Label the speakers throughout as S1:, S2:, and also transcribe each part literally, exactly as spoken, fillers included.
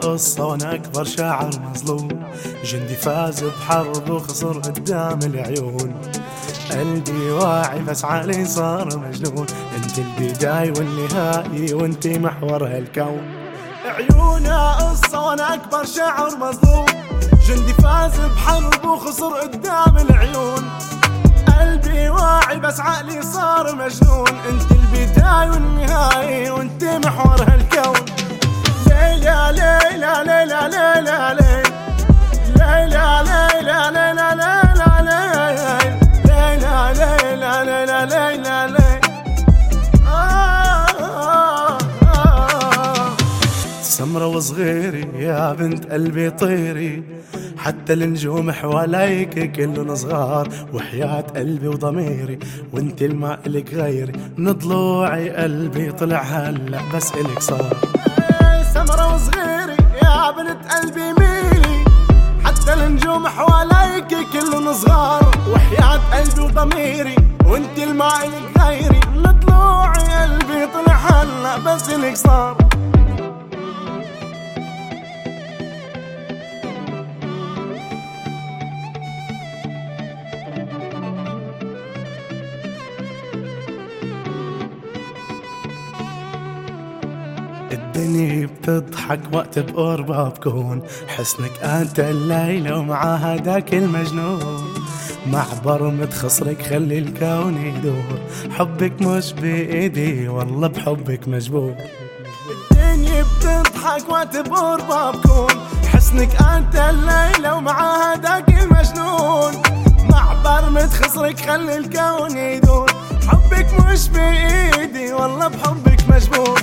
S1: قصة وانا اكبر شاعر مظلوم، جندي فاز بحرب وخسر قدام العيون. قلبي واعي بس عقلي صار مجنون، انت البداية والنهاية وانت محور هالكون. عيونا قصة وانا اكبر شاعر مظلوم، جندي فاز بحرب وخسر قدام العيون. قلبي واعي بس عقلي صار مجنون، انت البداية والنهاية وانت محور هالكون. ليلى ليلى ليلى ليلى ليلى ليلى ليلى ليلى ليلى ليلى ليلى ليلى سمرة وصغيري يا بنت قلبي طيري، حتى النجوم حواليك كلن صغار. وحياة قلبي وضميري وانت الما إلك غيري، من ضلوعي قلبي طلع هلا بس إلك صار. سمرة وصغيري يا بنت قلبي ميلي، حتى النجوم حواليك كلن صغار. وحياة قلبي وضميري وانت الما إلك غيري، من ضلوعي قلبي طلع هلا بس إلك صار. الدنيا بتضحك وقت بقربها بكون، حسنك انت الليلة ومع هداك المجنون. معبر متخصرك خلي الكون يدور، حبك مش بإيدي والله بحبك مجبور. الدنيا بتضحك وقت بقربها بكون، حسنك انت الليلة ومع هداك المجنون. معبر متخصرك خلي الكون يدور، حبك مش بإيدي والله بحبك مجبور.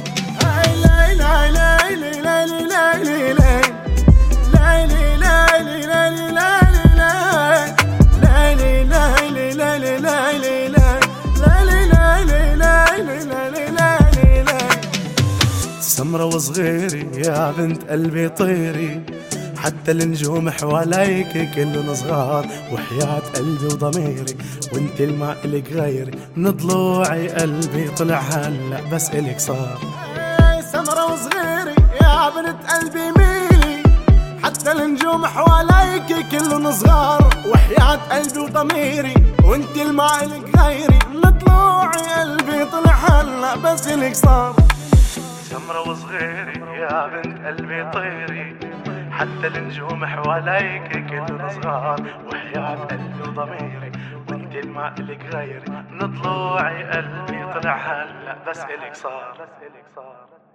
S1: سمرة وصغيري يا بنت قلبي طيري، حتى النجوم حواليك كلن صغار. وحياة قلبي وضميري وانت الما إلك غيري، من ضلوعي قلبي طلع هلا بس إلك صار. سمرة وصغيري يا بنت قلبي ميلي، حتى النجوم حواليك كلن صغار. وحياة قلبي وضميري وانت الما إلك غيري، من ضلوعي قلبي طلع هلا بس إلك صار. سمرة وصغيري يا بنت قلبي طيري، حتى النجوم حواليك كلن صغار. وحياة قلبي وضميري وانت الما إلك غيري، من ضلوعي قلبي طلع هلا بس إلك صار.